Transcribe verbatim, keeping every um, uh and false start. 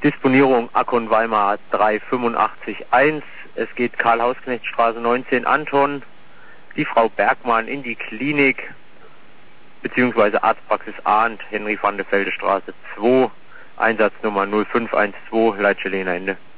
Disponierung Akkon Weimar drei fünf acht eins. Es geht Karl-Hausknecht-Straße neunzehn Anton. Die Frau Bergmann in die Klinik, beziehungsweise Arztpraxis Ahnt, Henry van der Velde Straße zwei, Einsatznummer null fünf eins zwei, Leitstelle Ende.